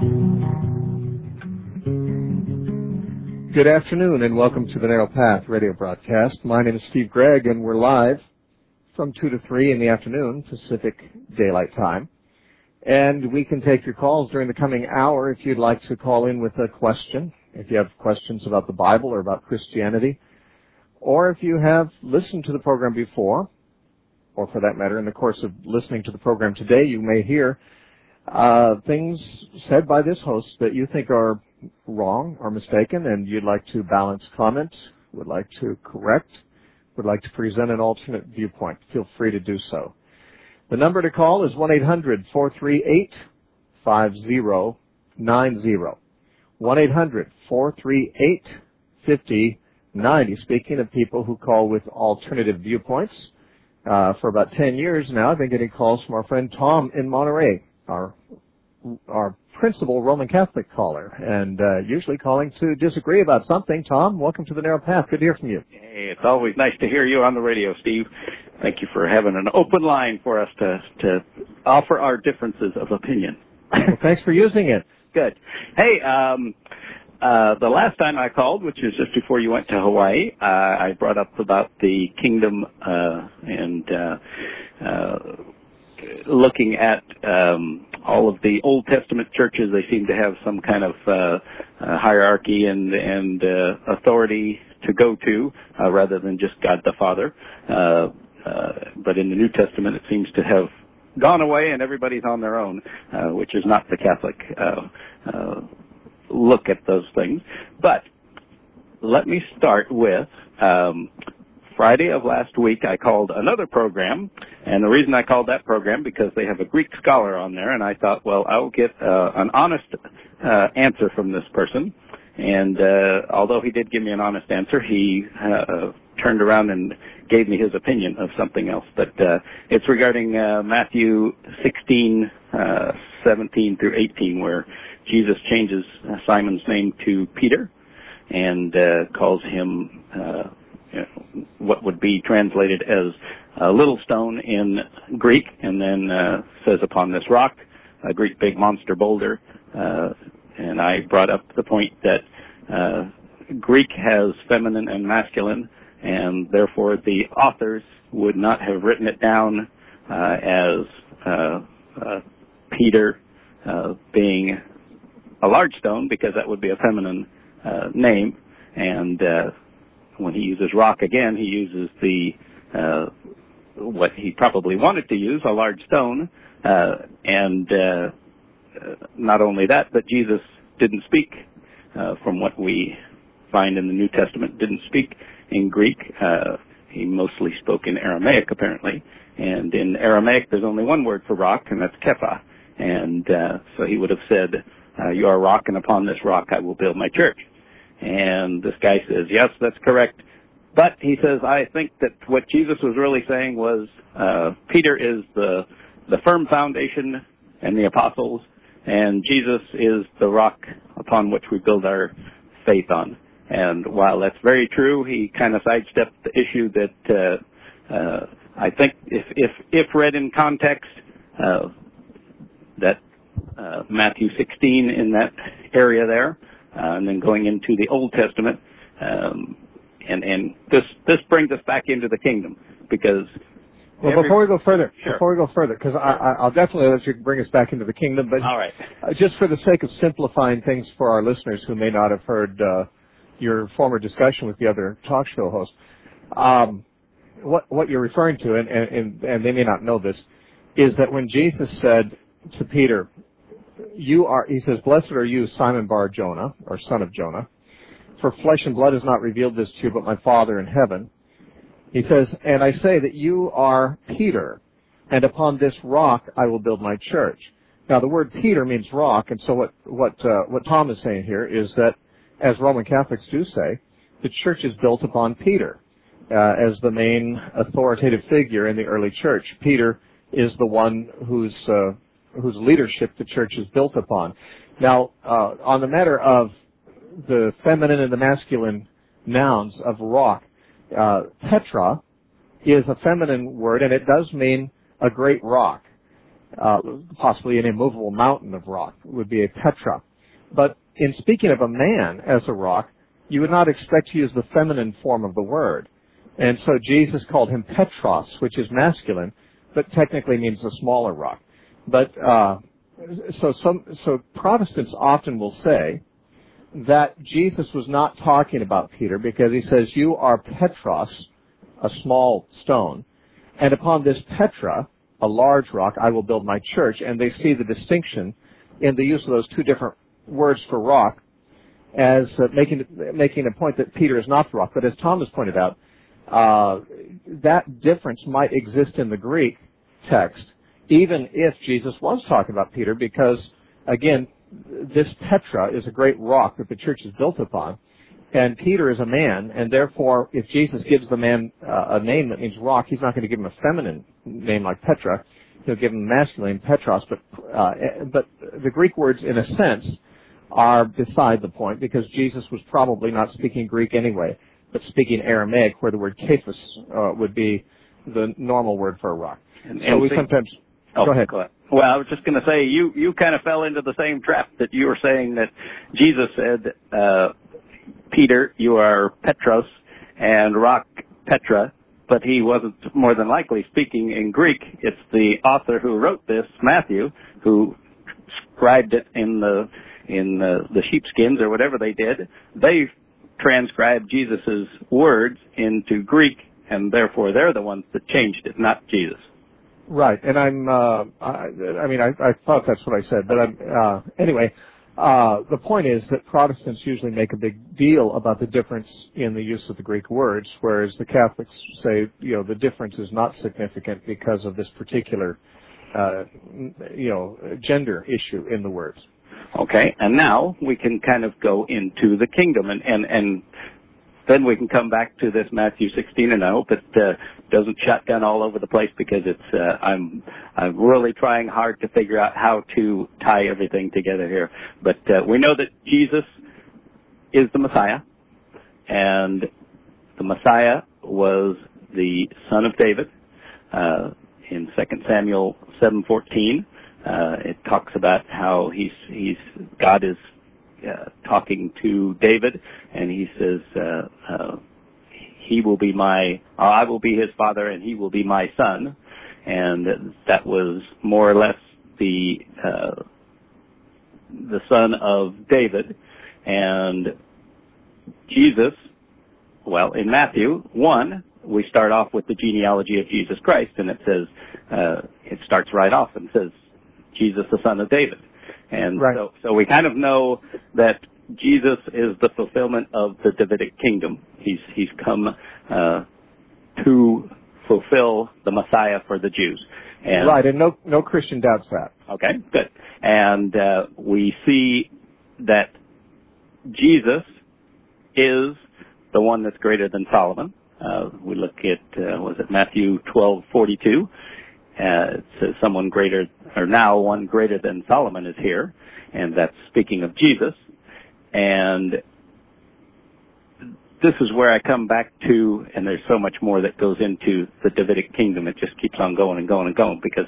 Good afternoon and welcome to the Narrow Path radio broadcast. My name is Steve Gregg and we're live from 2 to 3 in the afternoon, Pacific Daylight Time. And we can take your calls during the coming hour if you'd like to call in with a question, if you have questions about the Bible or about Christianity, or if you have listened to the program before, or for that matter, in the course of listening to the program today, you may hear things said by this host that you think are wrong or mistaken, and you'd like to balance comment, would like to correct, would like to present an alternate viewpoint. Feel free to do so. The number to call is 1-800-438-5090. 1-800-438-5090. Speaking of people who call with alternative viewpoints, for about 10 years now, I've been getting calls from our friend Tom in Monterey, our principal Roman Catholic caller, and usually calling to disagree about something. Tom, welcome to the Narrow Path. Good to hear from you. Hey, it's always nice to hear you on the radio, Steve. Thank you for having an open line for us to offer our differences of opinion. Well, thanks for using it. Good. Hey, the last time I called, which is just before you went to Hawaii, I brought up about the kingdom and looking at all of the Old Testament churches. They seem to have some kind of hierarchy and authority to go to, rather than just God the Father. But in the New Testament, it seems to have gone away, and everybody's on their own, which is not the Catholic look at those things. But let me start with Friday of last week. I called another program, and the reason I called that program because they have a Greek scholar on there, and I thought, well, I'll get an honest answer from this person. And although he did give me an honest answer, he turned around and gave me his opinion of something else. But it's regarding Matthew 16:17 through 18, where Jesus changes Simon's name to Peter and calls him what would be translated as a little stone in Greek, and then says upon this rock, a great big monster boulder. And I brought up the point that Greek has feminine and masculine, and therefore the authors would not have written it down as Peter being a large stone, because that would be a feminine name. And when he uses rock again, he uses the what he probably wanted to use, a large stone. And not only that, but Jesus didn't speak, from what we find in the New Testament, didn't speak in Greek. He mostly spoke in Aramaic, apparently. And in Aramaic, there's only one word for rock, and that's kepha. And so he would have said, you are a rock, and upon this rock I will build my church. And this guy says, yes, that's correct. But he says, I think that what Jesus was really saying was, Peter is the firm foundation and the apostles, and Jesus is the rock upon which we build our faith on. And while that's very true, he kind of sidestepped the issue that I think if read in context, that Matthew 16 in that area there, and then going into the Old Testament, and this brings us back into the kingdom, because well, before we go further, because I'll definitely let you bring us back into the kingdom, but all right. Just for the sake of simplifying things for our listeners who may not have heard your former discussion with the other talk show host, what you're referring to, and they may not know this, is that when Jesus said to Peter, he says, blessed are you, Simon Bar-Jonah, or son of Jonah, for flesh and blood has not revealed this to you, but my Father in heaven. He says, and I say that you are Peter, and upon this rock I will build my church. Now, the word Peter means rock, and so what Tom is saying here is that, as Roman Catholics do say, the church is built upon Peter as the main authoritative figure in the early church. Peter is the one whose leadership the church is built upon. Now, on the matter of the feminine and the masculine nouns of rock, Petra is a feminine word, and it does mean a great rock. possibly an immovable mountain of rock would be a Petra. But in speaking of a man as a rock, you would not expect to use the feminine form of the word. And so Jesus called him Petros, which is masculine, but technically means a smaller rock. But so Protestants often will say that Jesus was not talking about Peter because he says, you are Petros, a small stone, and upon this Petra, a large rock, I will build my church. And they see the distinction in the use of those two different words for rock as making a point that Peter is not the rock. But as Thomas pointed out, that difference might exist in the Greek text, even if Jesus was talking about Peter, because, again, this Petra is a great rock that the church is built upon, and Peter is a man, and therefore, if Jesus gives the man a name that means rock, he's not going to give him a feminine name like Petra. He'll give him a masculine Petros, but the Greek words, in a sense, are beside the point, because Jesus was probably not speaking Greek anyway, but speaking Aramaic, where the word kephas would be the normal word for a rock. And so we sometimes... Go ahead. Well, I was just going to say, you kind of fell into the same trap that you were saying that Jesus said, Peter, you are Petros, and rock Petra, but he wasn't more than likely speaking in Greek. It's the author who wrote this, Matthew, who scribed it in the sheepskins or whatever they did. They transcribed Jesus' words into Greek, and therefore they're the ones that changed it, not Jesus. Right, and I thought that's what I said, but anyway, the point is that Protestants usually make a big deal about the difference in the use of the Greek words, whereas the Catholics say, the difference is not significant because of this particular, gender issue in the words. Okay, and now we can kind of go into the kingdom, and then we can come back to this Matthew 16, and I hope it doesn't shotgun all over the place, because it's I'm really trying hard to figure out how to tie everything together here. But we know that Jesus is the Messiah, and the Messiah was the son of David. In 2 Samuel 7:14, it talks about how God is talking to David, and he says, I will be his father, and he will be my son. And that was more or less the son of David. And Jesus, well, in Matthew 1, we start off with the genealogy of Jesus Christ, and it says, it starts right off and says, Jesus, the son of David. And right. So we kind of know that Jesus is the fulfillment of the Davidic kingdom. He's come to fulfill the Messiah for the Jews. And right, and no Christian doubts that. Okay, good. And we see that Jesus is the one that's greater than Solomon. We look at, Matthew 12:42. It says someone greater, or now one greater than Solomon is here, and that's speaking of Jesus. And this is where I come back to, and there's so much more that goes into the Davidic kingdom. It just keeps on going and going and going, because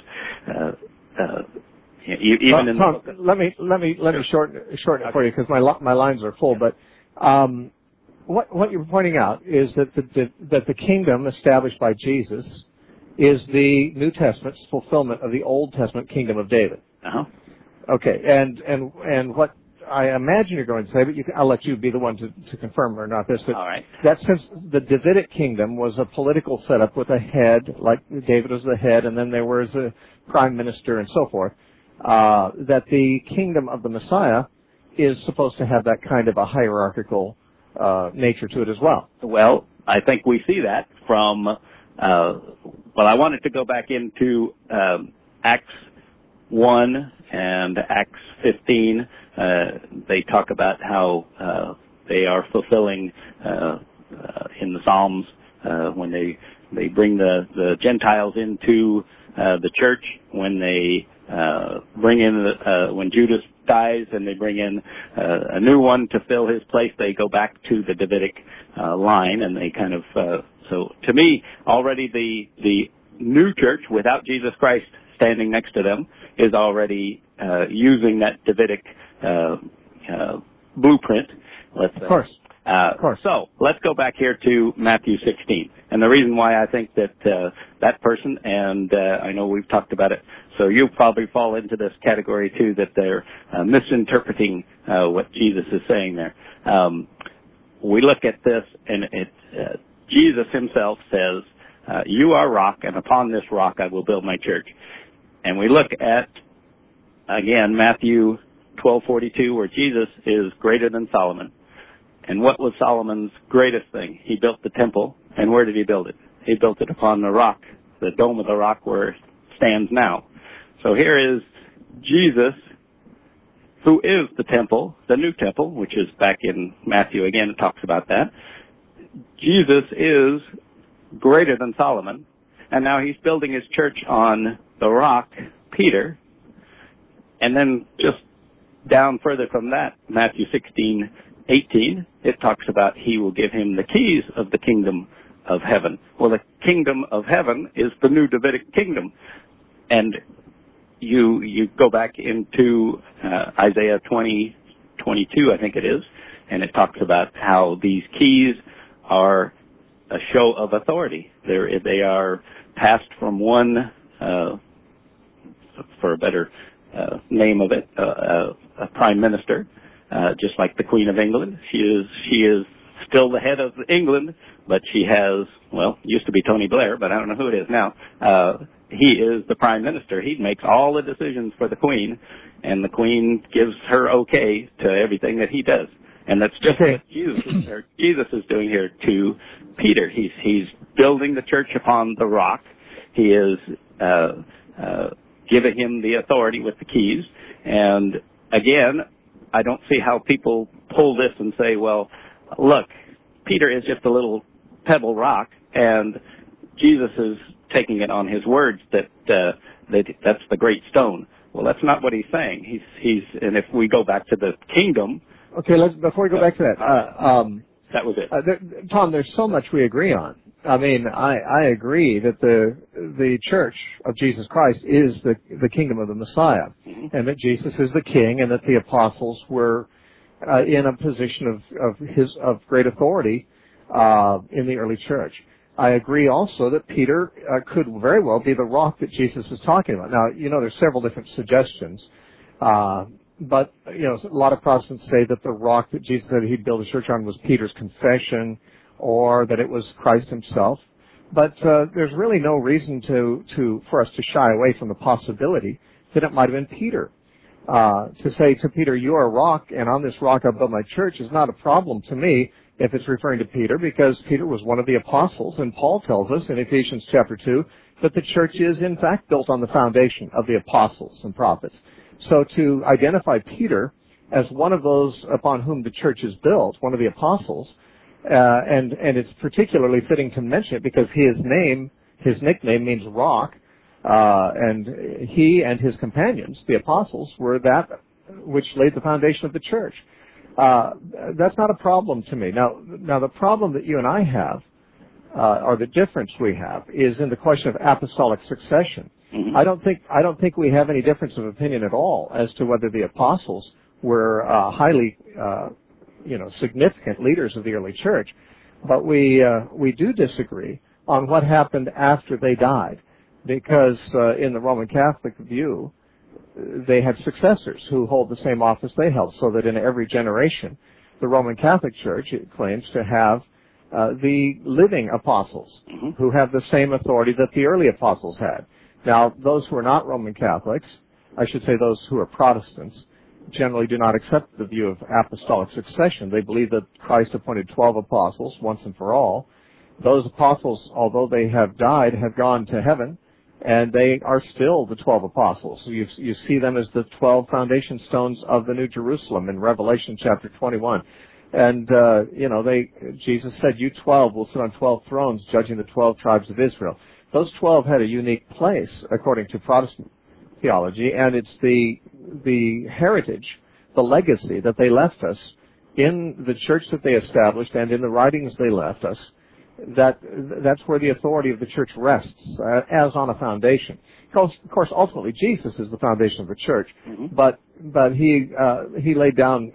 even in Tom, let me shorten it for you, because my lines are full. But what you're pointing out is that the kingdom established by Jesus is the New Testament's fulfillment of the Old Testament kingdom of David. Uh-huh. Okay, and what I imagine you're going to say, but I'll let you be the one to confirm or not this. All right. That since the Davidic kingdom was a political setup with a head, like David was the head, and then there was a prime minister and so forth, that the kingdom of the Messiah is supposed to have that kind of a hierarchical nature to it as well. Well, I think we see that from... I wanted to go back into Acts 1 and Acts 15. They talk about how they are fulfilling in the Psalms when they bring the Gentiles into the church, when they bring in when Judas dies and they bring in a new one to fill his place. They go back to the Davidic line, and they kind of so to me already the new church without Jesus Christ standing next to them is already using that Davidic blueprint, let's say. Of course. So let's go back here to Matthew 16. And the reason why I think that that person, and I know we've talked about it, so you probably fall into this category too, that they're misinterpreting what Jesus is saying there. We look at this, and Jesus himself says, you are rock, and upon this rock I will build my church. And we look at, again, Matthew 12:42, where Jesus is greater than Solomon. And what was Solomon's greatest thing? He built the temple, and where did he build it? He built it upon the rock, the dome of the rock where it stands now. So here is Jesus, who is the temple, the new temple, which is back in Matthew again, it talks about that. Jesus is greater than Solomon, and now he's building his church on the rock, Peter. And then just down further from that, Matthew 16:18, it talks about he will give him the keys of the kingdom of heaven. Well, the kingdom of heaven is the new Davidic kingdom. And you go back into Isaiah 20:22, I think it is, and it talks about how these keys are a show of authority. They are passed from one, for a better name of it, a prime minister, just like the Queen of England. She is still the head of England, but she has, well, used to be Tony Blair, but I don't know who it is now. He is the prime minister. He makes all the decisions for the Queen, and the Queen gives her okay to everything that he does. And that's just what Jesus is doing here to Peter. He's building the church upon the rock. He is giving him the authority with the keys. And again, I don't see how people pull this and say, well, look, Peter is just a little pebble rock, and Jesus is taking it on his words that that's the great stone. Well, that's not what he's saying. He's and if we go back to the kingdom. Okay, before we go back to that, that was it. Tom, there's so much we agree on. I mean, I agree that the church of Jesus Christ is the kingdom of the Messiah, mm-hmm. and that Jesus is the king, and that the apostles were in a position of great authority in the early church. I agree also that Peter could very well be the rock that Jesus is talking about. Now, there's several different suggestions, but a lot of Protestants say that the rock that Jesus said he'd build a church on was Peter's confession, or that it was Christ himself. But there's really no reason for us to shy away from the possibility that it might have been Peter. To say to Peter, you are a rock, and on this rock I'll build my church, is not a problem to me if it's referring to Peter, because Peter was one of the apostles, and Paul tells us in Ephesians chapter 2 that the church is in fact built on the foundation of the apostles and prophets. So to identify Peter as one of those upon whom the church is built, one of the apostles, and it's particularly fitting to mention it because his nickname means rock, and he and his companions, the apostles, were that which laid the foundation of the church. That's not a problem to me. Now the problem that you and I have, or the difference we have, is in the question of apostolic succession. Mm-hmm. I don't think we have any difference of opinion at all as to whether the apostles were highly, significant leaders of the early church, but we do disagree on what happened after they died, because in the Roman Catholic view, they had successors who hold the same office they held, so that in every generation, the Roman Catholic Church claims to have the living apostles, mm-hmm. who have the same authority that the early apostles had. Now, those who are not Roman Catholics, I should say those who are Protestants, generally do not accept the view of apostolic succession. They believe that Christ appointed 12 apostles once and for all. Those apostles, although they have died, have gone to heaven, and they are still the 12 apostles. So you see them as the 12 foundation stones of the New Jerusalem in Revelation chapter 21. And, Jesus said, you 12 will sit on 12 thrones judging the 12 tribes of Israel. Those 12 had a unique place, according to Protestant theology, and it's the heritage, the legacy that they left us in the church that they established and in the writings they left us, that's where the authority of the church rests, as on a foundation. Of course, ultimately, Jesus is the foundation of the church, but he laid down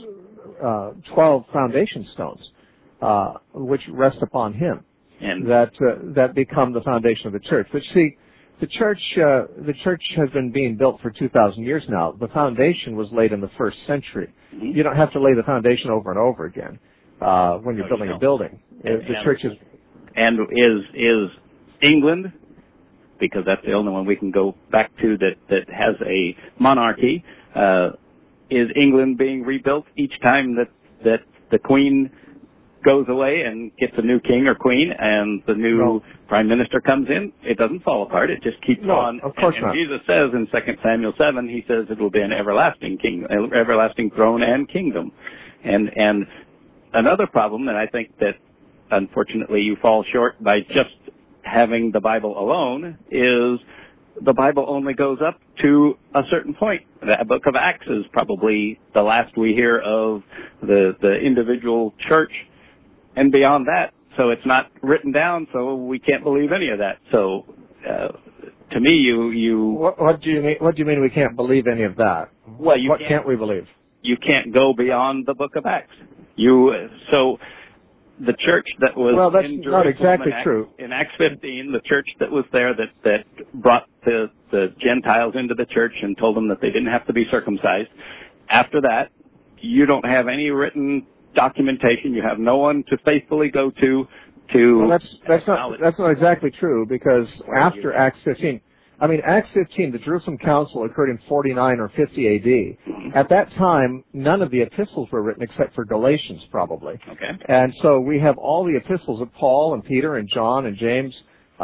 12 foundation stones, which rest upon him, and that become the foundation of the church. But see, the church has been being built for 2,000 years now. The foundation was laid in the first century. You don't have to lay the foundation over and over again when you're building a building. The church is... And is England, because that's the only one we can go back to that has a monarchy, is England being rebuilt each time that the Queen goes away and gets a new king or queen and the new prime minister comes in? It doesn't fall apart. It just keeps on. Of course not. Jesus says in 2 Samuel 7, he says it will be an everlasting everlasting throne and kingdom. And another problem, and I think that unfortunately you fall short by just having the Bible alone, is the Bible only goes up to a certain point. The book of Acts is probably the last we hear of the individual church, and beyond that, so it's not written down, so we can't believe any of that. So, to me, you what do you mean? What do you mean we can't believe any of that? Well, what can't we believe? You can't go beyond the book of Acts. So the church that was that's in Jerusalem not exactly true. In Acts 15, the church that was there that brought the Gentiles into the church and told them that they didn't have to be circumcised. After that, you don't have any written documentation. You have no one to faithfully go to. Well, that's not exactly true, because after Acts 15, Acts 15, the Jerusalem Council occurred in 49 or 50 A.D. At that time, none of the epistles were written except for Galatians, probably. Okay. And so we have all the epistles of Paul and Peter and John and James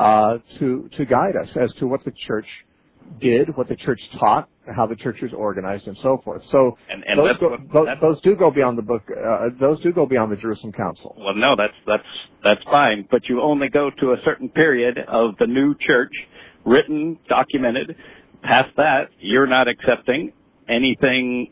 to guide us as to what the church did, what the church taught, how the church was organized, and so forth. So those do go beyond the book. Those do go beyond the Jerusalem Council. Well, no, that's fine. But you only go to a certain period of the new church, written, documented. Past that, you're not accepting anything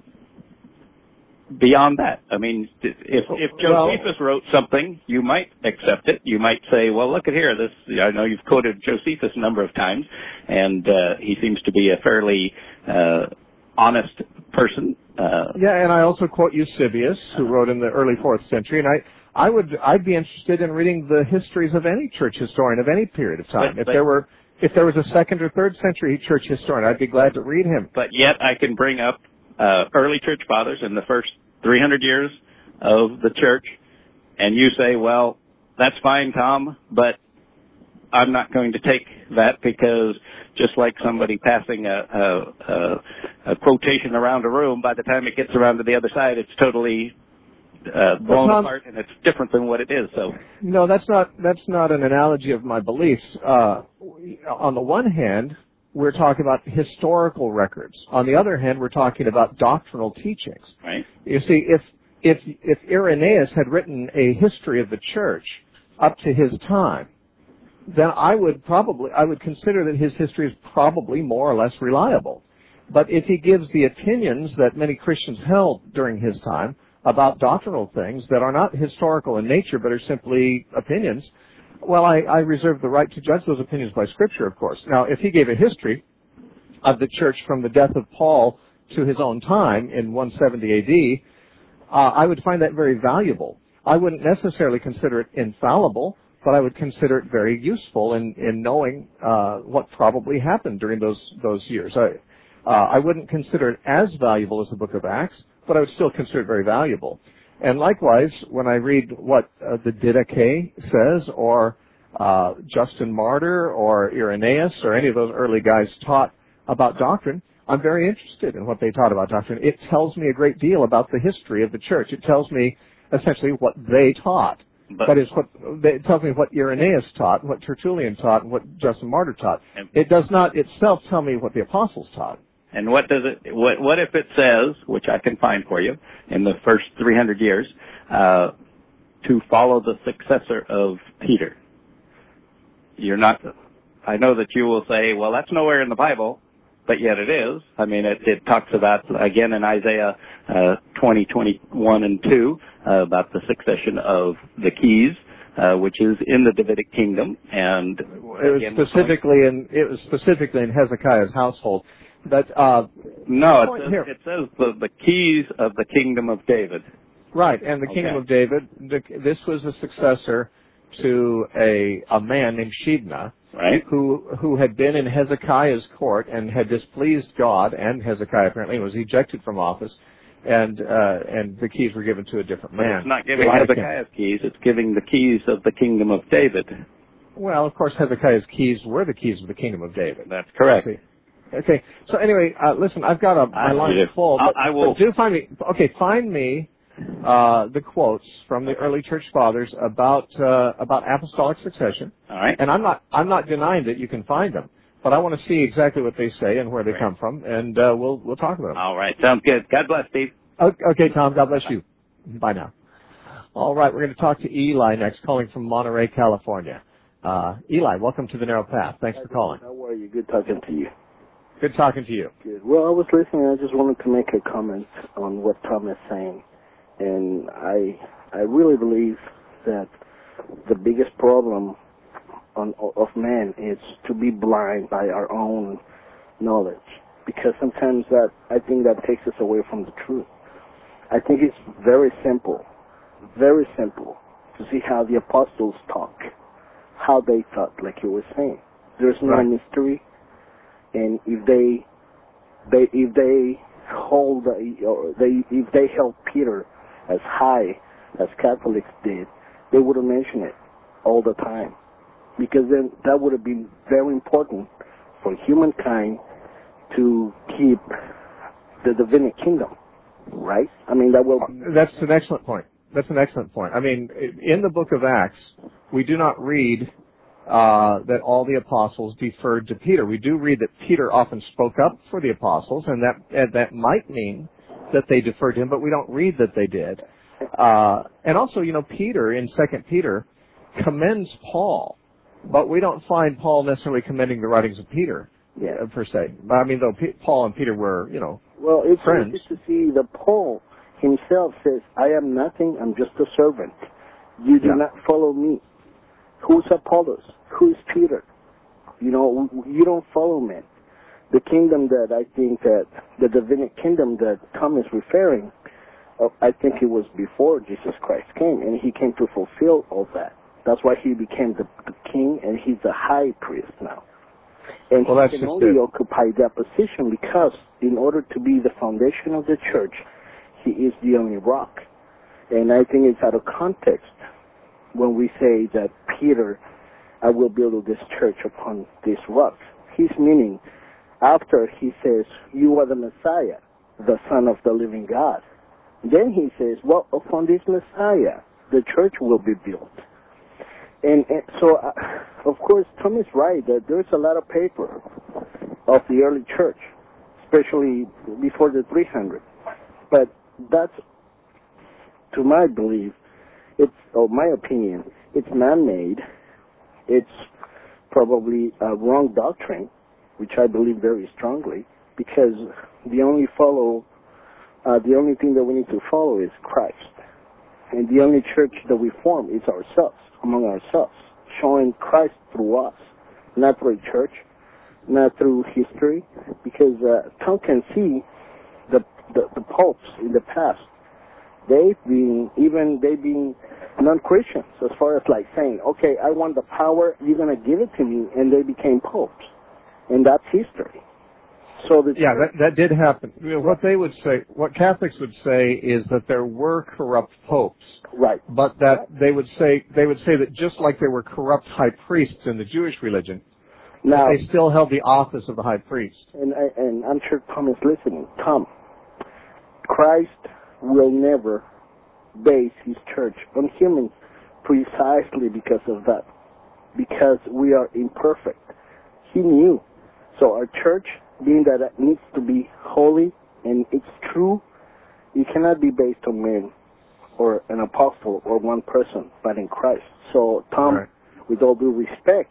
beyond that. If Josephus wrote something, you might accept it. You might say, well, look at here. I know you've quoted Josephus a number of times, and he seems to be a fairly honest person. And I also quote Eusebius, who wrote in the early 4th century, and I'd be interested in reading the histories of any church historian of any period of time. If there was a 2nd or 3rd century church historian, I'd be glad to read him. But yet I can bring up early church fathers in the first 300 years of the church, and you say, well, that's fine, Tom, but I'm not going to take that, because just like somebody passing a quotation around a room, by the time it gets around to the other side, it's totally blown apart, and it's different than what it is. So no, that's not an analogy of my beliefs. On the one hand, we're talking about historical records. On the other hand, we're talking about doctrinal teachings. Right. You see, if Irenaeus had written a history of the church up to his time, then I would consider that his history is probably more or less reliable. But if he gives the opinions that many Christians held during his time about doctrinal things that are not historical in nature but are simply opinions, well, I reserve the right to judge those opinions by Scripture, of course. Now, if he gave a history of the church from the death of Paul to his own time in 170 A.D., I would find that very valuable. I wouldn't necessarily consider it infallible, but I would consider it very useful in knowing what probably happened during those years. I wouldn't consider it as valuable as the book of Acts, but I would still consider it very valuable. And likewise, when I read what the Didache says, or Justin Martyr, or Irenaeus, or any of those early guys taught about doctrine, I'm very interested in what they taught about doctrine. It tells me a great deal about the history of the church. It tells me essentially what they taught. That is, it tells me what Irenaeus taught, what Tertullian taught, and what Justin Martyr taught. It does not itself tell me what the apostles taught. And what if it says, which I can find for you, in the first 300 years, to follow the successor of Peter? I know that you will say, well, that's nowhere in the Bible, but yet it is. It talks about, again, in Isaiah 20, 21, and 2, about the succession of the keys which is in the Davidic kingdom, and it was specifically in Hezekiah's household. But no, it says the keys of the kingdom of David. Right, and the kingdom of David. This was a successor to a man named Shebna, right, who had been in Hezekiah's court and had displeased God and Hezekiah apparently, and was ejected from office, and the keys were given to a different man. It's not giving Hezekiah's keys; it's giving the keys of the kingdom of David. Well, of course, Hezekiah's keys were the keys of the kingdom of David. That's correct. Okay. So anyway, listen, I've got my line full. But do find me. Okay, find me the quotes from the early church fathers about apostolic succession. All right. And I'm not denying that you can find them, but I want to see exactly what they say and where they come from, and we'll talk about them. All right. Sounds good. God bless, Steve. Okay, Tom. God bless you. Bye now. All right, we're going to talk to Eli next, calling from Monterey, California. Eli, welcome to the Narrow Path. Thanks for calling. How are you? Good talking to you. Good talking to you. Good. Well, I was listening. I just wanted to make a comment on what Tom is saying. And I really believe that the biggest problem of man is to be blind by our own knowledge. Because sometimes I think that takes us away from the truth. I think it's very simple to see how the apostles talk, how they thought, like you were saying. There's no mystery. And if they held Peter as high as Catholics did, they would have mentioned it all the time, because then that would have been very important for humankind to keep the Davidic kingdom, right? I mean, that will. That's an excellent point. I mean, in the book of Acts, we do not read that all the apostles deferred to Peter. We do read that Peter often spoke up for the apostles, and that might mean that they deferred to him, but we don't read that they did. And also, Peter, in 2 Peter, commends Paul, but we don't find Paul necessarily commending the writings of Peter, per se. I mean, though Paul and Peter were, well, it's friends. It's to see that Paul himself says, I am nothing, I'm just a servant. You do not follow me. Who's Apollos? Who's Peter? You don't follow men. The kingdom that I think that the Davidic kingdom that Tom is referring, I think it was before Jesus Christ came, and he came to fulfill all that. That's why he became the king, and he's the high priest now. And he can only occupy that position because in order to be the foundation of the church, he is the only rock. And I think it's out of context when we say that Peter, I will build this church upon this rock. He's meaning, after he says, you are the Messiah, the Son of the living God. Then he says, well, upon this Messiah, the church will be built. And so, of course, Tom is right that there's a lot of paper of the early church, especially before the 300. But that's, to my belief, my opinion, it's man-made. It's probably a wrong doctrine, which I believe very strongly, because the only thing that we need to follow is Christ. And the only church that we form is ourselves, among ourselves, showing Christ through us, not through a church, not through history, because Tom can see the popes in the past. They've been non-Christians, as far as like saying, okay, I want the power, you're going to give it to me, and they became popes. And that's history. So that did happen. What they would say, what Catholics would say, is that there were corrupt popes. Right. But that they would say that just like there were corrupt high priests in the Jewish religion, now, they still held the office of the high priest. And I'm sure Tom is listening. Tom, Christ will never base his church on humans precisely because of that. Because we are imperfect. He knew. So our church, being that it needs to be holy and it's true, it cannot be based on men or an apostle or one person, but in Christ. So, Tom, with all due respect,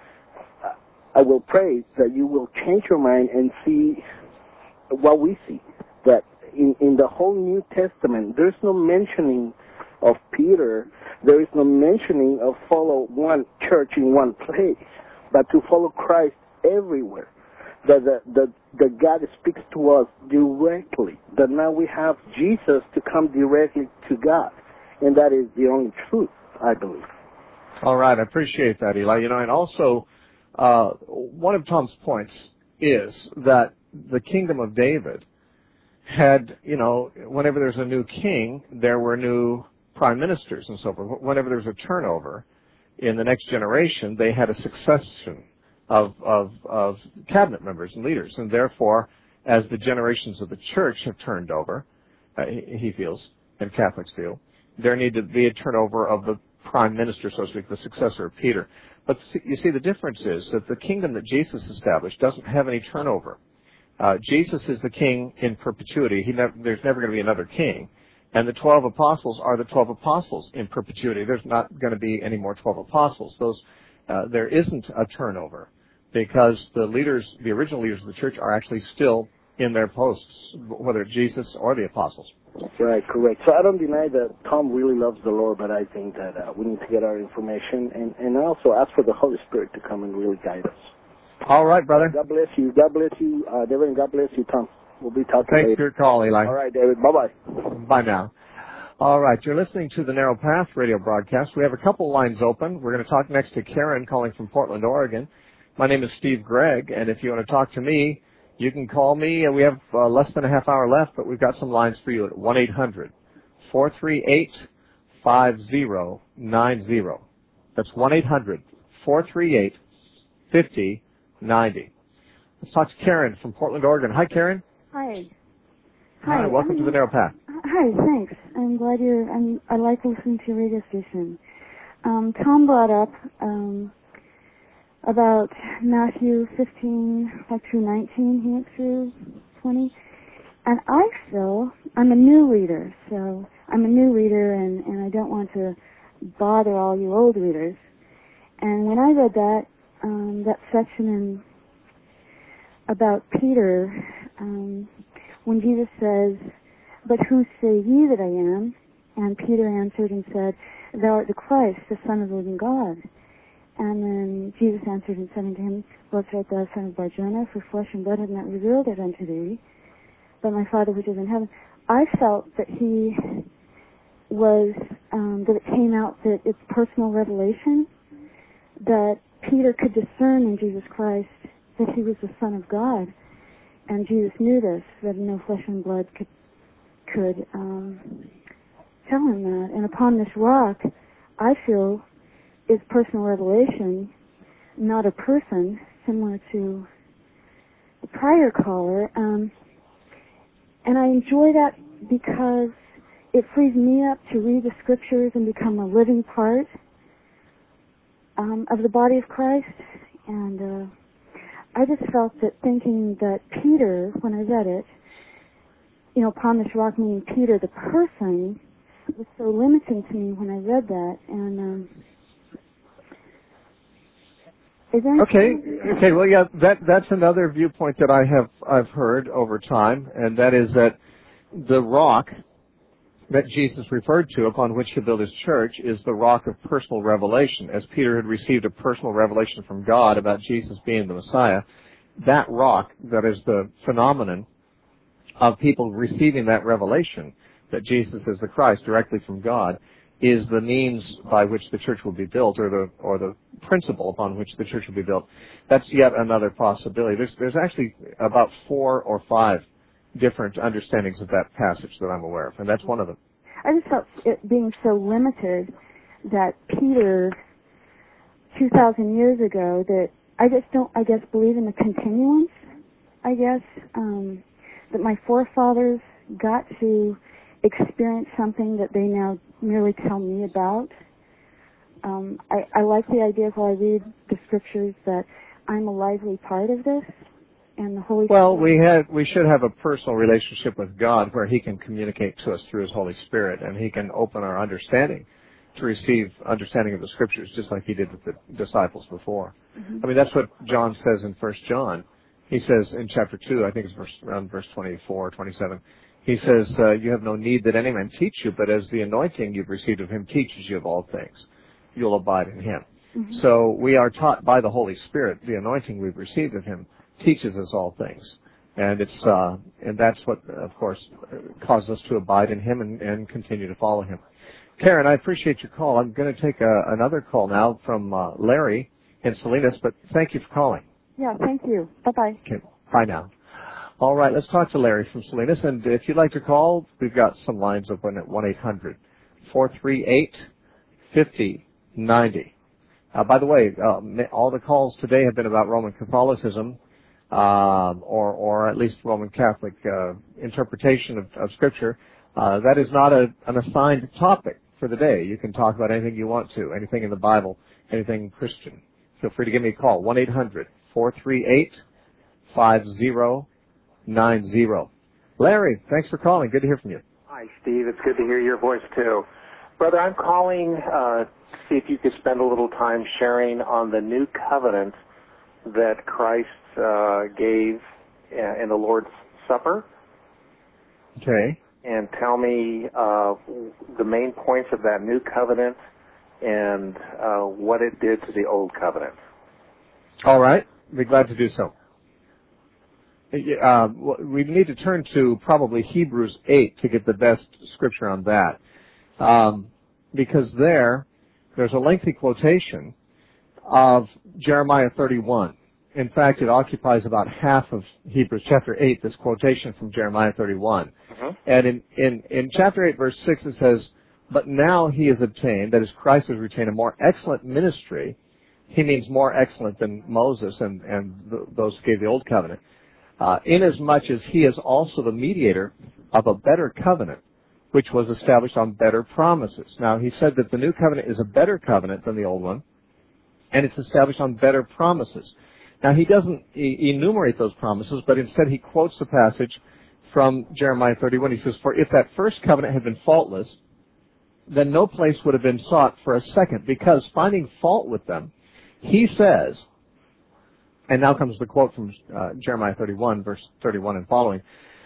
I will pray that you will change your mind and see what we see. That in the whole New Testament, there's no mentioning of Peter, there is no mentioning of follow one church in one place, but to follow Christ everywhere. That God speaks to us directly, that now we have Jesus to come directly to God, and that is the only truth, I believe. All right, I appreciate that, Eli. And also, one of Tom's points is that the kingdom of David had, whenever there's a new king, there were new prime ministers and so forth. Whenever there's a turnover in the next generation, they had a succession of cabinet members and leaders. And therefore, as the generations of the church have turned over, he feels, and Catholics feel, there needed to be a turnover of the prime minister, so to speak, the successor of Peter. But you see, the difference is that the kingdom that Jesus established doesn't have any turnover. Jesus is the king in perpetuity. There's never going to be another king. And the 12 apostles are the 12 apostles in perpetuity. There's not going to be any more 12 apostles. There isn't a turnover because the original leaders of the church are actually still in their posts, whether it's Jesus or the apostles. Right, correct. So I don't deny that Tom really loves the Lord, but I think that we need to get our information and also ask for the Holy Spirit to come and really guide us. All right, brother. God bless you. God bless you, David, and God bless you, Tom. We'll be talking later. Thanks for your call, Eli. All right, David. Bye-bye. Bye now. All right, you're listening to the Narrow Path radio broadcast. We have a couple lines open. We're going to talk next to Karen calling from Portland, Oregon. My name is Steve Gregg, and if you want to talk to me, you can call me. We have less than a half hour left, but we've got some lines for you at 1-800-438-5090. That's 1-800-438-5090. Let's talk to Karen from Portland, Oregon. Hi, Karen. Hi. Hi, welcome to the Narrow Path. Hi, thanks. I'm glad I like listening to your radio station. Tom brought up about Matthew 15, through 19, he went through 20. And I feel, I'm a new reader, and I don't want to bother all you old readers. And when I read that section about Peter, when Jesus says, "But who say ye that I am?" And Peter answered and said, "Thou art the Christ, the Son of the living God." And then Jesus answered and said unto him, "Blessed art thou, son of Bar-Jonah, for flesh and blood hath not revealed it unto thee, but my Father which is in heaven." I felt that he was, that it came out that it's personal revelation, that Peter could discern in Jesus Christ that he was the Son of God. And Jesus knew this, that no flesh and blood could tell him that. And upon this rock, I feel, is personal revelation, not a person, similar to the prior caller. And I enjoy that because it frees me up to read the scriptures and become a living part of the body of Christ. And I just felt that thinking that Peter, when I read it, upon this rock meaning Peter, the person, was so limiting to me when I read that. And is there Okay. Well, yeah, that's another viewpoint that I've heard over time, and that is that the rock that Jesus referred to upon which to build his church is the rock of personal revelation. As Peter had received a personal revelation from God about Jesus being the Messiah, that rock, that is the phenomenon of people receiving that revelation, that Jesus is the Christ directly from God, is the means by which the church will be built, or the principle upon which the church will be built. That's yet another possibility. There's actually about 4 or 5 different understandings of that passage that I'm aware of, and that's one of them. I just felt it being so limited that Peter, 2,000 years ago, that I just don't, believe in the continuance, that my forefathers got to experience something that they now merely tell me about. I like the idea while I read the scriptures that I'm a lively part of this, and the Holy Spirit. Well, we should have a personal relationship with God where he can communicate to us through his Holy Spirit, and he can open our understanding to receive understanding of the scriptures, just like he did with the disciples before. Mm-hmm. I mean, that's what John says in 1 John. he says in chapter 2, I think it's around verse 24 or 27, he says, you have no need that any man teach you, but as the anointing you've received of him teaches you of all things, you'll abide in him. Mm-hmm. So we are taught by the Holy Spirit. The anointing we've received of him teaches us all things. And it's and that's what, of course, causes us to abide in him and continue to follow him. Karen, I appreciate your call. I'm going to take another call now from Larry in Salinas, but thank you for calling. Yeah, thank you. Bye-bye. Okay, bye now. All right, let's talk to Larry from Salinas. And if you'd like to call, we've got some lines open at 1-800-438-5090. By the way, all the calls today have been about Roman Catholicism, or at least Roman Catholic interpretation of Scripture. That is not an assigned topic for the day. You can talk about anything you want to, anything in the Bible, anything Christian. Feel free to give me a call, 1-800-438-5090. Larry, thanks for calling. Good to hear from you. Hi, Steve. It's good to hear your voice, too. Brother, I'm calling to see if you could spend a little time sharing on the new covenant that Christ gave in the Lord's Supper. Okay. And tell me the main points of that new covenant and what it did to the old covenant. All right. Be glad to do so. We need to turn to probably Hebrews 8 to get the best scripture on that. Because there's a lengthy quotation of Jeremiah 31. In fact, it occupies about half of Hebrews chapter 8, this quotation from Jeremiah 31. Uh-huh. And in chapter 8, verse 6, it says, but now he has obtained, that is, Christ has retained a more excellent ministry. He means more excellent than Moses and those who gave the old covenant. Inasmuch as he is also the mediator of a better covenant, which was established on better promises. Now, he said that the new covenant is a better covenant than the old one, and it's established on better promises. Now, he doesn't enumerate those promises, but instead he quotes the passage from Jeremiah 31. He says, for if that first covenant had been faultless, then no place would have been sought for a second, because finding fault with them, he says, and now comes the quote from Jeremiah 31, verse 31 and following,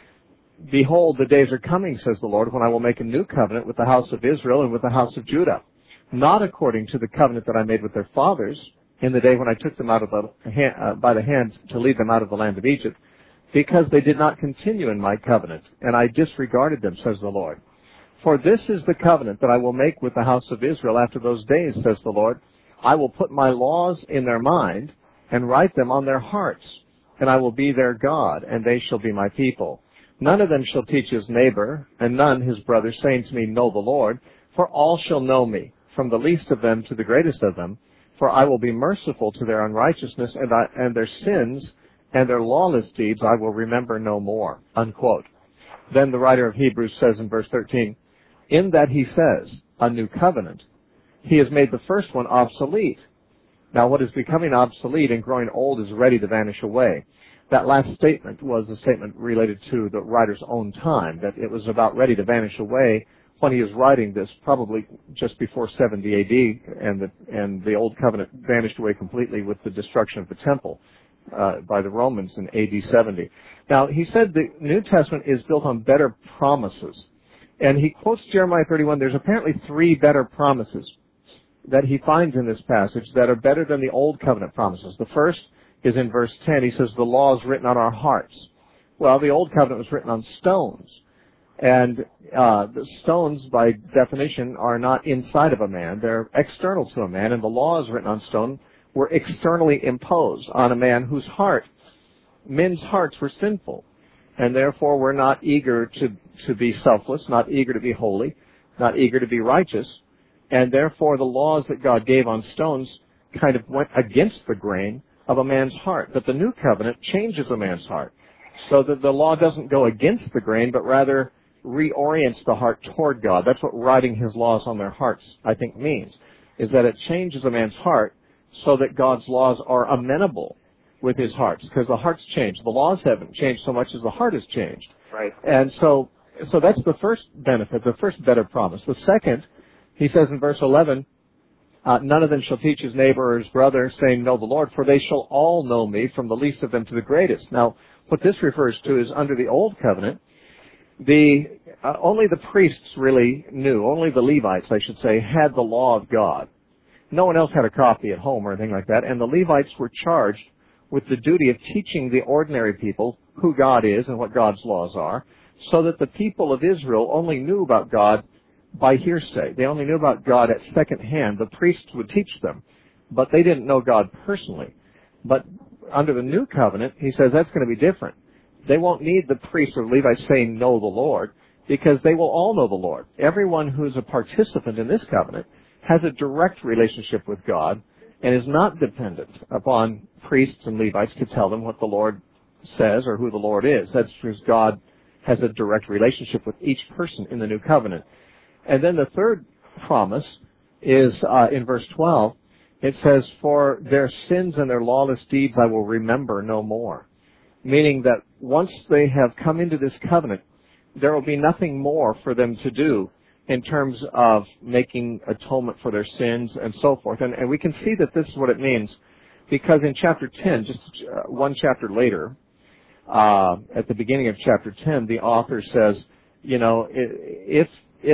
behold, the days are coming, says the Lord, when I will make a new covenant with the house of Israel and with the house of Judah, not according to the covenant that I made with their fathers in the day when I took them out of by the hand to lead them out of the land of Egypt, because they did not continue in my covenant, and I disregarded them, says the Lord. For this is the covenant that I will make with the house of Israel after those days, says the Lord. I will put my laws in their mind and write them on their hearts, and I will be their God, and they shall be my people. None of them shall teach his neighbor, and none his brother, saying to me, know the Lord, for all shall know me, from the least of them to the greatest of them, for I will be merciful to their unrighteousness, and their sins and their lawless deeds I will remember no more. Unquote. Then the writer of Hebrews says in verse 13, in that he says, a new covenant, he has made the first one obsolete. Now what is becoming obsolete and growing old is ready to vanish away. That last statement was a statement related to the writer's own time, that it was about ready to vanish away when he was writing this, probably just before 70 A.D., and the Old Covenant vanished away completely with the destruction of the temple by the Romans in A.D. 70. Now, he said the New Testament is built on better promises, and he quotes Jeremiah 31. There's apparently 3 better promises that he finds in this passage that are better than the Old Covenant promises. The first is in verse 10. He says, the law is written on our hearts. Well, the Old Covenant was written on stones. And the stones, by definition, are not inside of a man. They're external to a man. And the laws written on stone were externally imposed on a man whose men's hearts were sinful. And therefore were not eager to be selfless, not eager to be holy, not eager to be righteous. And therefore the laws that God gave on stones kind of went against the grain of a man's heart. But the New Covenant changes a man's heart, so that the law doesn't go against the grain, but rather reorients the heart toward God. That's what writing his laws on their hearts, I think, means, is that it changes a man's heart so that God's laws are amenable with his heart, because the heart's changed. The laws haven't changed so much as the heart has changed. Right. And so that's the first benefit, the first better promise. The second, he says in verse 11, None of them shall teach his neighbor or his brother, saying, know the Lord, for they shall all know me, from the least of them to the greatest. Now, what this refers to is under the Old Covenant, only the priests really knew, only the Levites, I should say, had the law of God. No one else had a copy at home or anything like that, and the Levites were charged with the duty of teaching the ordinary people who God is and what God's laws are, so that the people of Israel only knew about God by hearsay. They only knew about God at second hand. The priests would teach them, but they didn't know God personally. But under the New Covenant, he says that's going to be different. They won't need the priests or Levites saying, know the Lord, because they will all know the Lord. Everyone who's a participant in this covenant has a direct relationship with God and is not dependent upon priests and Levites to tell them what the Lord says or who the Lord is. That's because God has a direct relationship with each person in the New Covenant. And then the third promise is in verse 12. It says, for their sins and their lawless deeds I will remember no more. Meaning that once they have come into this covenant, there will be nothing more for them to do in terms of making atonement for their sins and so forth. And we can see that this is what it means, because in chapter 10, just one chapter later, at the beginning of chapter 10, the author says, you know, if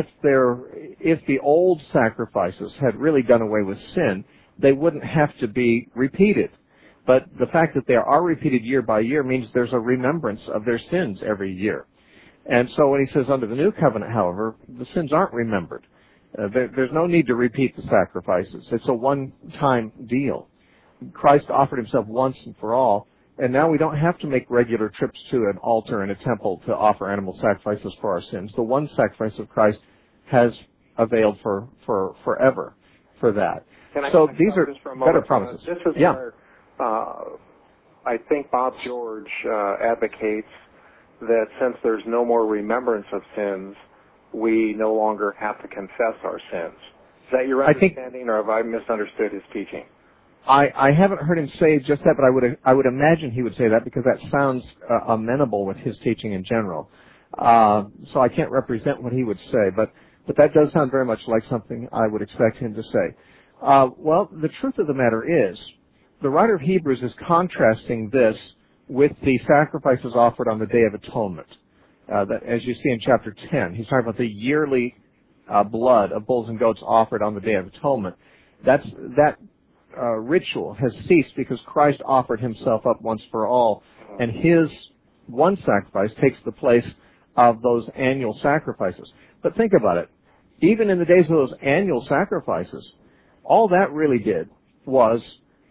the old sacrifices had really done away with sin, they wouldn't have to be repeated. But the fact that they are repeated year by year means there's a remembrance of their sins every year. And so when he says under the New Covenant, however, the sins aren't remembered. There's no need to repeat the sacrifices. It's a one-time deal. Christ offered himself once and for all, and now we don't have to make regular trips to an altar and a temple to offer animal sacrifices for our sins. The one sacrifice of Christ has availed for forever for that. So these are better promises. This is where I think Bob George advocates that since there's no more remembrance of sins, we no longer have to confess our sins. Is that your understanding, or have I misunderstood his teaching? I haven't heard him say just that, but I would imagine he would say that, because that sounds amenable with his teaching in general. So I can't represent what he would say, but that does sound very much like something I would expect him to say. Well, the truth of the matter is, the writer of Hebrews is contrasting this with the sacrifices offered on the Day of Atonement. That, as you see in chapter 10, he's talking about the yearly blood of bulls and goats offered on the Day of Atonement. That ritual has ceased because Christ offered himself up once for all, and his one sacrifice takes the place of those annual sacrifices. But think about it. Even in the days of those annual sacrifices, all that really did was,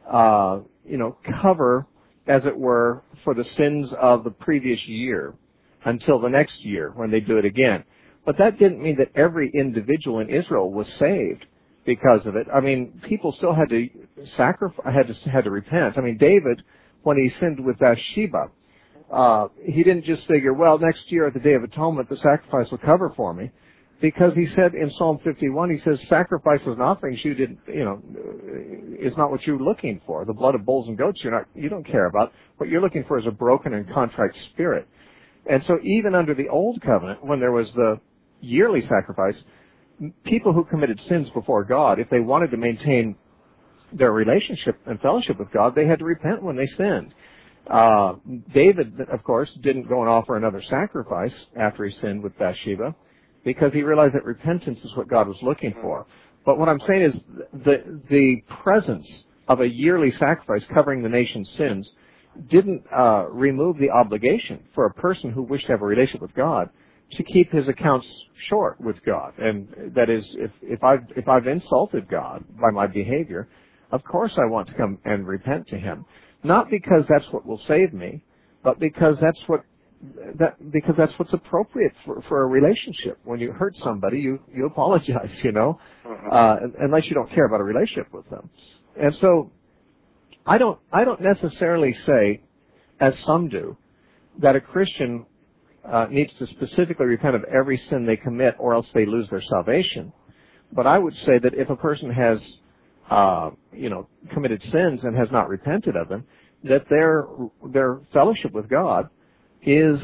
cover, as it were, for the sins of the previous year until the next year when they do it again. But that didn't mean that every individual in Israel was saved because of it. I mean, people still had to had to repent. I mean, David, when he sinned with Bathsheba, he didn't just figure, well, next year at the Day of Atonement, the sacrifice will cover for me. Because he said in Psalm 51, he says, sacrifices and offerings is not what you're looking for. The blood of bulls and goats you don't care about. What you're looking for is a broken and contrite spirit. And so even under the Old Covenant, when there was the yearly sacrifice, people who committed sins before God, if they wanted to maintain their relationship and fellowship with God, they had to repent when they sinned. David, of course, didn't go and offer another sacrifice after he sinned with Bathsheba, because he realized that repentance is what God was looking for. But what I'm saying is the presence of a yearly sacrifice covering the nation's sins didn't remove the obligation for a person who wished to have a relationship with God to keep his accounts short with God. And that is, if I've insulted God by my behavior, of course I want to come and repent to him. Not because that's what will save me, but because that's what's appropriate for a relationship. When you hurt somebody, you apologize, unless you don't care about a relationship with them. And so I don't necessarily say, as some do, that a Christian needs to specifically repent of every sin they commit, or else they lose their salvation. But I would say that if a person has committed sins and has not repented of them, that their fellowship with God is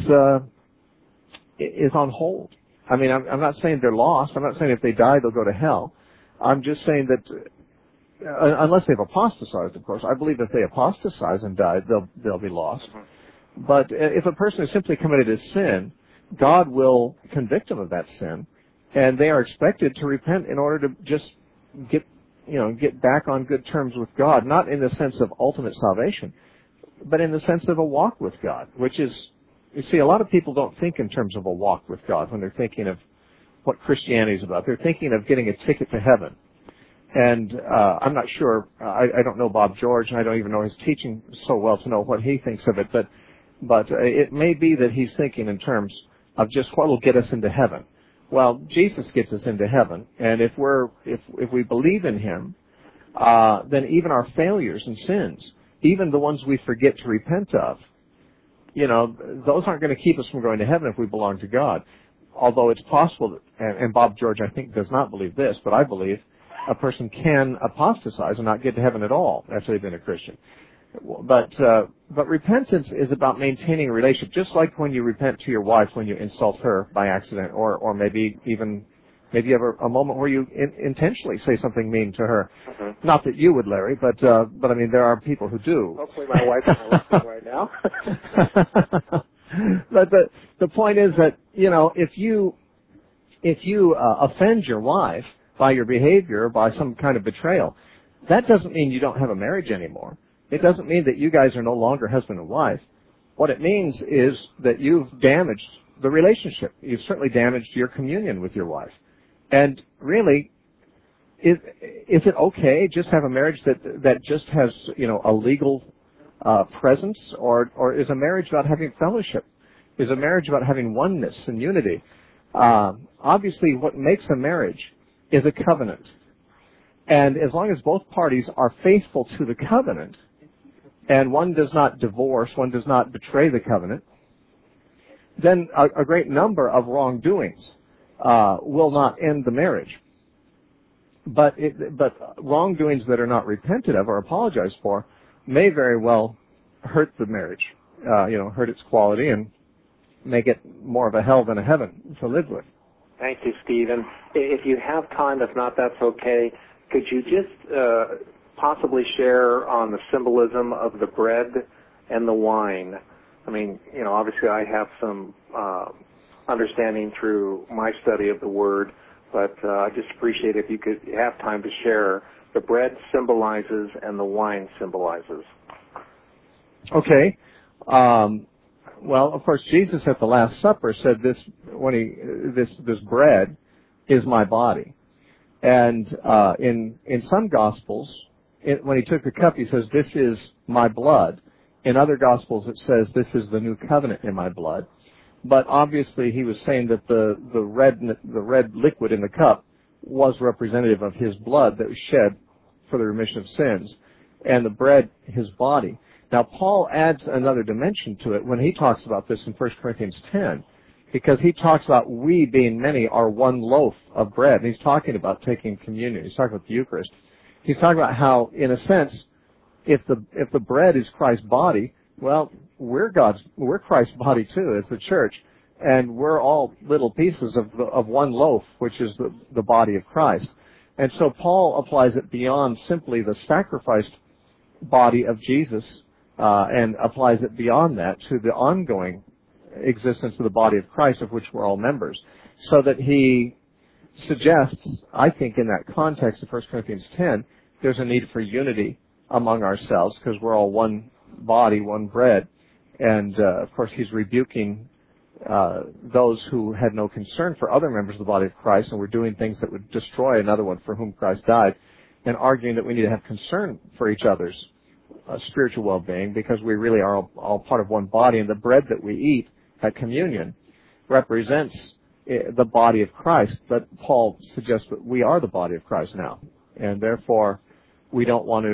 on hold. I mean, I'm not saying they're lost. I'm not saying if they die they'll go to hell. I'm just saying that unless they've apostatized, of course. I believe if they apostatize and die, they'll be lost. But if a person has simply committed a sin, God will convict them of that sin, and they are expected to repent in order to just get back on good terms with God, not in the sense of ultimate salvation, but in the sense of a walk with God, which is, you see, a lot of people don't think in terms of a walk with God when they're thinking of what Christianity is about. They're thinking of getting a ticket to heaven. And I'm not sure, I don't know Bob George, and I don't even know his teaching so well to know what he thinks of it, but it may be that he's thinking in terms of just what will get us into heaven. Well, Jesus gets us into heaven, and if we believe in Him, then even our failures and sins, even the ones we forget to repent of, those aren't going to keep us from going to heaven if we belong to God. Although it's possible, and Bob George I think does not believe this, but I believe a person can apostatize and not get to heaven at all after they've been a Christian. But repentance is about maintaining a relationship, just like when you repent to your wife when you insult her by accident, or maybe you have a moment where you intentionally say something mean to her. Mm-hmm. Not that you would, Larry, but I mean there are people who do. Hopefully my wife is not listening right now. But the point is that if you offend your wife by your behavior or by some kind of betrayal, that doesn't mean you don't have a marriage anymore. It doesn't mean that you guys are no longer husband and wife. What it means is that you've damaged the relationship. You've certainly damaged your communion with your wife. And really, is it okay just have a marriage that just has a legal presence, or is a marriage about having fellowship? Is a marriage about having oneness and unity? Obviously, what makes a marriage is a covenant. And as long as both parties are faithful to the covenant, and one does not divorce, one does not betray the covenant, then a great number of wrongdoings will not end the marriage. But wrongdoings that are not repented of or apologized for may very well hurt the marriage, hurt its quality and make it more of a hell than a heaven to live with. Thank you, Stephen. If you have time, if not, that's okay. Could you just possibly share on the symbolism of the bread and the wine? I mean, obviously I have some understanding through my study of the Word, but I just appreciate if you could have time to share. The bread symbolizes and the wine symbolizes. Okay. Well, of course, Jesus at the Last Supper said this bread is my body. And in some Gospels, when he took the cup, he says, "This is my blood." In other Gospels, it says, "This is the new covenant in my blood." But obviously, he was saying that the red liquid in the cup was representative of his blood that was shed for the remission of sins, and the bread, his body. Now, Paul adds another dimension to it when he talks about this in 1 Corinthians 10, because he talks about we being many are one loaf of bread, and he's talking about taking communion. He's talking about the Eucharist. He's talking about how, in a sense, if the bread is Christ's body, well, we're Christ's body too, as the church, and we're all little pieces of one loaf, which is the body of Christ. And so Paul applies it beyond simply the sacrificed body of Jesus, and applies it beyond that to the ongoing existence of the body of Christ, of which we're all members. So that he suggests, I think in that context of 1 Corinthians 10, there's a need for unity among ourselves because we're all one body, one bread. And, of course, he's rebuking those who had no concern for other members of the body of Christ and were doing things that would destroy another one for whom Christ died, and arguing that we need to have concern for each other's spiritual well-being because we really are all part of one body, and the bread that we eat at communion represents the body of Christ. But Paul suggests that we are the body of Christ now, and therefore we don't want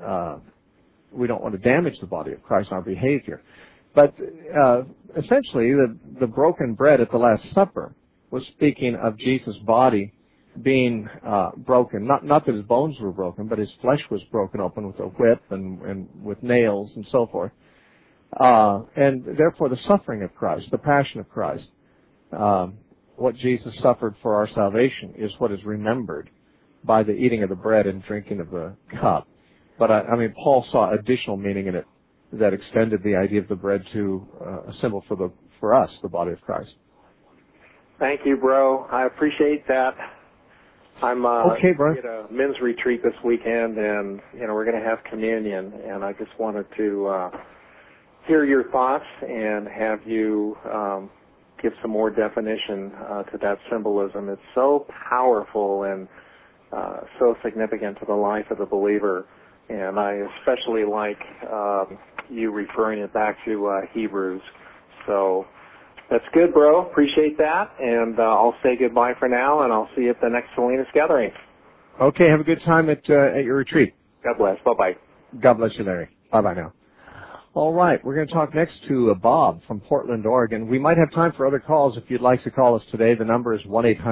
to damage the body of Christ in our behavior. But essentially, the broken bread at the Last Supper was speaking of Jesus' body being broken. Not that his bones were broken, but his flesh was broken open with a whip and with nails and so forth. And therefore, the suffering of Christ, the passion of Christ, what Jesus suffered for our salvation is what is remembered by the eating of the bread and drinking of the cup. But, I mean, Paul saw additional meaning in it that extended the idea of the bread to a symbol for us, the body of Christ. Thank you, bro. I appreciate that. I'm okay, bro. at a men's retreat this weekend, and we're going to have communion, and I just wanted to hear your thoughts and have you give some more definition to that symbolism. It's so powerful and so significant to the life of the believer, and I especially like you referring it back to Hebrews. So that's good, bro. Appreciate that, and I'll say goodbye for now, and I'll see you at the next Salinas gathering. Okay, have a good time at your retreat. God bless. Bye-bye. God bless you, Larry. Bye-bye now. All right, we're going to talk next to Bob from Portland, Oregon. We might have time for other calls if you'd like to call us today. The number is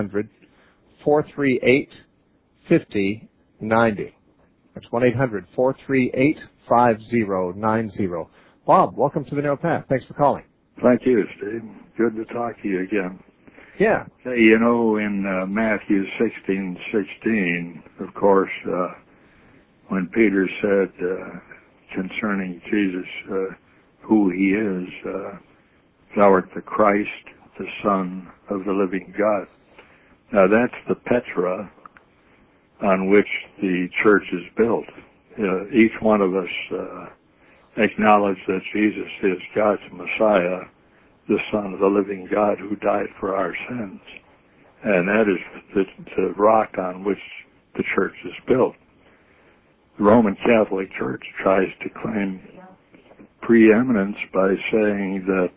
1-800-438-5090. That's 1-800-438-5090. Bob, welcome to the Narrow Path. Thanks for calling. Thank you, Steve. Good to talk to you again. Yeah. Hey, in Matthew 16:16, of course, when Peter said concerning Jesus who he is, thou art the Christ, the Son of the living God. Now that's the Petra on which the church is built. Each one of us acknowledge that Jesus is God's Messiah, the Son of the living God who died for our sins. And that is the rock on which the church is built. The Roman Catholic Church tries to claim preeminence by saying that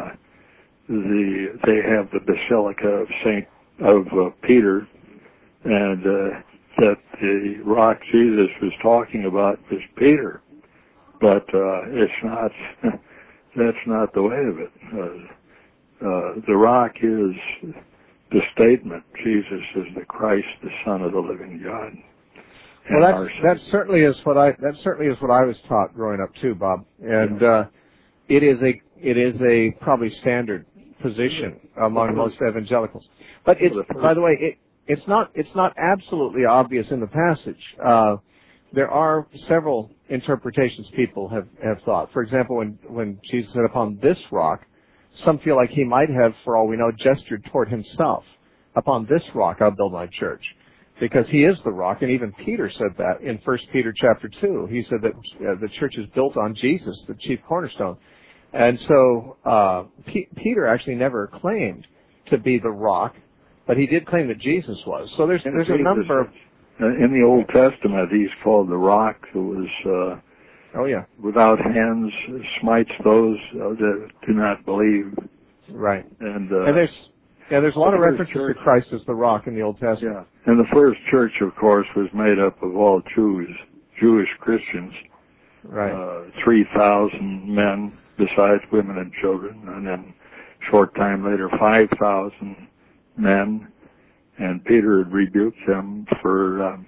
they have the Basilica of Peter, and that the rock Jesus was talking about was Peter. But it's not. That's not the way of it. The rock is the statement: Jesus is the Christ, the Son of the living God. Well, that certainly is what I was taught growing up too, Bob. And it is a probably standard position among most evangelicals. But by the way, it's not absolutely obvious in the passage. There are several interpretations people have thought. For example, when Jesus said, upon this rock, some feel like he might have, for all we know, gestured toward himself. Upon this rock I'll build my church. Because he is the rock, and even Peter said that in 1 Peter chapter 2. He said that the church is built on Jesus, the chief cornerstone. And so Peter actually never claimed to be the rock, but he did claim that Jesus was. So there's a number of... In the Old Testament, he's called the rock who was without hands, smites those that do not believe. Right. And there's a lot of references to Christ as the rock in the Old Testament. Yeah. And the first church, of course, was made up of all Jewish Christians. Right. 3,000 men, besides women and children. And then a short time later, 5,000 men. And Peter had rebuked them for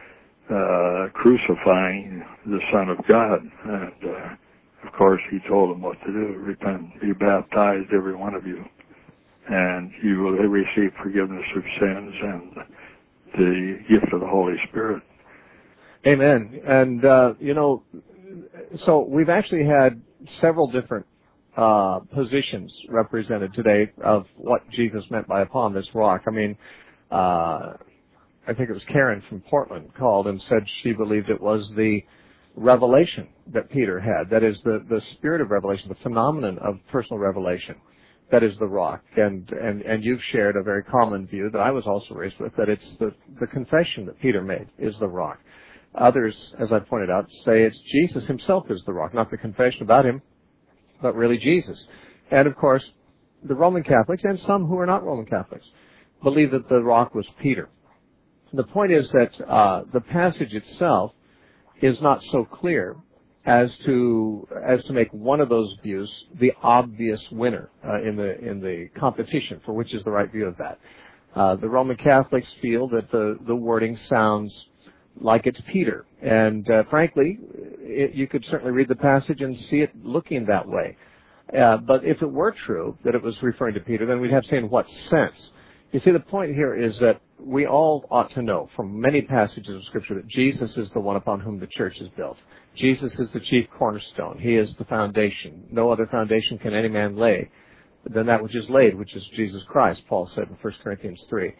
crucifying the Son of God. And, of course, he told them what to do. Repent, be baptized, every one of you. And you will receive forgiveness of sins and the gift of the Holy Spirit. Amen. And, so we've actually had several different positions represented today of what Jesus meant by upon this rock. I mean, I think it was Karen from Portland called and said she believed it was the revelation that Peter had. That is the spirit of revelation, the phenomenon of personal revelation. That is the rock. And you've shared a very common view that I was also raised with, that it's the confession that Peter made is the rock. Others, as I pointed out, say it's Jesus himself is the rock, not the confession about him, but really Jesus. And, of course, the Roman Catholics, and some who are not Roman Catholics, believe that the rock was Peter. The point is that the passage itself is not so clear as to make one of those views the obvious winner in the competition for which is the right view of that. The Roman Catholics feel that the wording sounds like it's Peter, and frankly, you could certainly read the passage and see it looking that way. But if it were true that it was referring to Peter, then we'd have to say in what sense. You see, the point here is that we all ought to know from many passages of Scripture that Jesus is the one upon whom the church is built. Jesus is the chief cornerstone. He is the foundation. No other foundation can any man lay than that which is laid, which is Jesus Christ, Paul said in 1 Corinthians 3.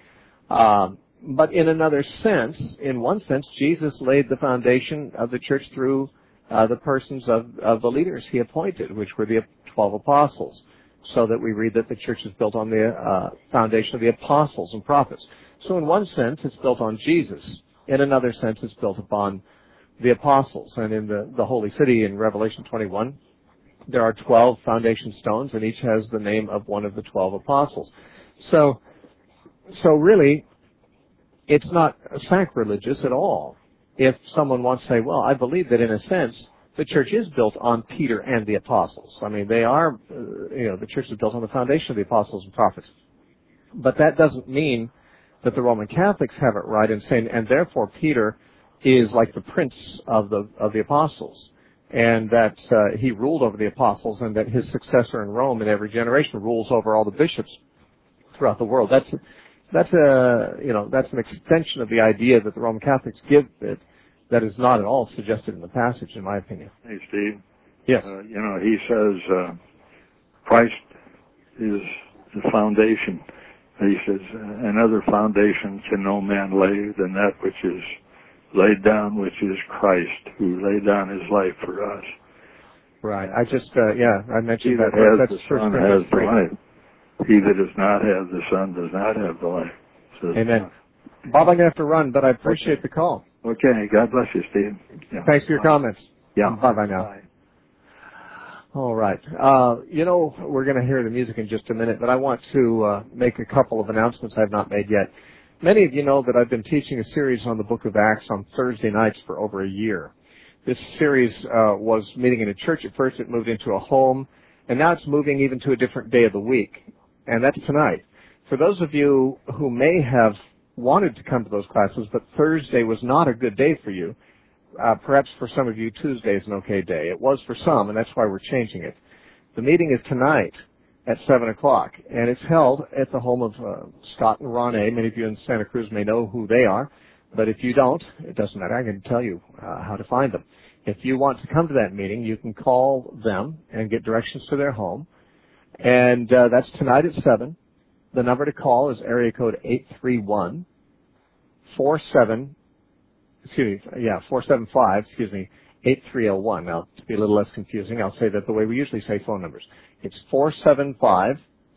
But in another sense, in one sense, Jesus laid the foundation of the church through the persons of the leaders he appointed, which were the 12 apostles, so that we read that the church is built on the foundation of the apostles and prophets. So in one sense, it's built on Jesus. In another sense, it's built upon the apostles. And in the Holy City in Revelation 21, there are 12 foundation stones, and each has the name of one of the 12 apostles. So really, it's not sacrilegious at all if someone wants to say, well, I believe that in a sense the church is built on Peter and the apostles. I mean, they are, the church is built on the foundation of the apostles and prophets. But that doesn't mean that the Roman Catholics have it right in saying, and therefore Peter is like the prince of the apostles, and that he ruled over the apostles, and that his successor in Rome in every generation rules over all the bishops throughout the world. That's an extension of the idea that the Roman Catholics give it that is not at all suggested in the passage, in my opinion. Hey, Steve. Yes. He says Christ is the foundation. He says, another foundation can no man lay than that which is laid down, which is Christ, who laid down his life for us. Right. I mentioned that. He that has the Son has the life. He that does not have the Son does not have the life. Says Amen. Bob, I'm going to have to run, but I appreciate the call. Okay. God bless you, Steve. Yeah. Thanks for your comments. Yeah. Bye-bye now. Bye. All right. We're going to hear the music in just a minute, but I want to make a couple of announcements I have not made yet. Many of you know that I've been teaching a series on the book of Acts on Thursday nights for over a year. This series was meeting in a church at first. It moved into a home, and now it's moving even to a different day of the week, and that's tonight. For those of you who may have wanted to come to those classes, but Thursday was not a good day for you, perhaps for some of you Tuesday is an okay day. It was for some, and that's why we're changing it. The meeting is tonight at 7 o'clock, and it's held at the home of Scott and Ron A. Many of you in Santa Cruz may know who they are, but if you don't, it doesn't matter. I can tell you how to find them. If you want to come to that meeting, you can call them and get directions to their home, and that's tonight at 7. The number to call is area code 475-8301. Now, to be a little less confusing, I'll say that the way we usually say phone numbers. It's 475-8301.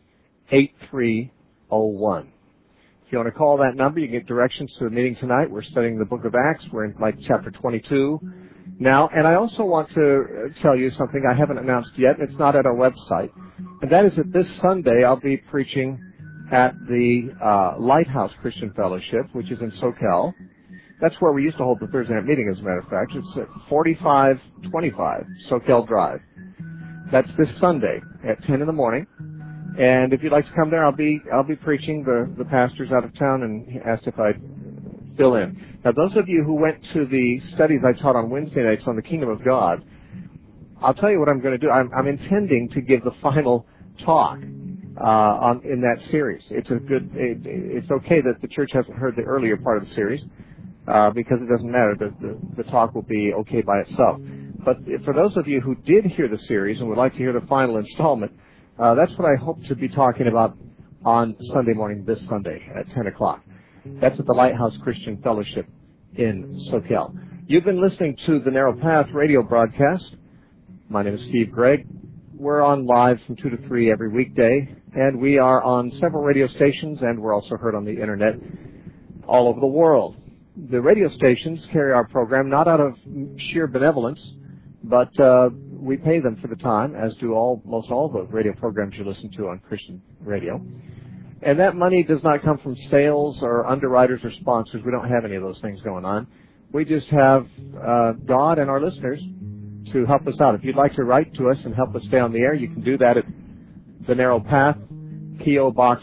If you want to call that number, you can get directions to the meeting tonight. We're studying the book of Acts. We're in chapter 22 now. And I also want to tell you something I haven't announced yet. It's not at our website. And that is that this Sunday I'll be preaching at the Lighthouse Christian Fellowship, which is in Soquel. That's where we used to hold the Thursday night meeting, as a matter of fact. It's at 4525 Soquel Drive. That's this Sunday at 10 in the morning. And if you'd like to come there, I'll be preaching. The pastor's out of town and he asked if I'd fill in. Now, those of you who went to the studies I taught on Wednesday nights on the Kingdom of God, I'll tell you what I'm going to do. I'm intending to give the final talk in that series. It's okay that the church hasn't heard the earlier part of the series because it doesn't matter. The talk will be okay by itself. But for those of you who did hear the series and would like to hear the final installment, that's what I hope to be talking about on Sunday morning, this Sunday at 10 o'clock. That's at the Lighthouse Christian Fellowship in Soquel. You've been listening to the Narrow Path radio broadcast. My name is Steve Gregg. We're on live from 2 to 3 every weekday, and we are on several radio stations, and we're also heard on the Internet all over the world. The radio stations carry our program not out of sheer benevolence, but we pay them for the time, as do most all the radio programs you listen to on Christian radio. And that money does not come from sales or underwriters or sponsors. We don't have any of those things going on. We just have God and our listeners to help us out. If you'd like to write to us and help us stay on the air, you can do that at The Narrow Path, P.O. Box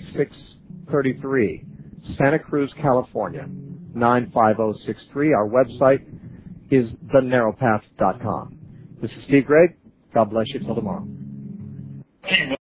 3633, Santa Cruz, California, 95063. Our website is thenarrowpath.com. This is Steve Gregg. God bless you till tomorrow.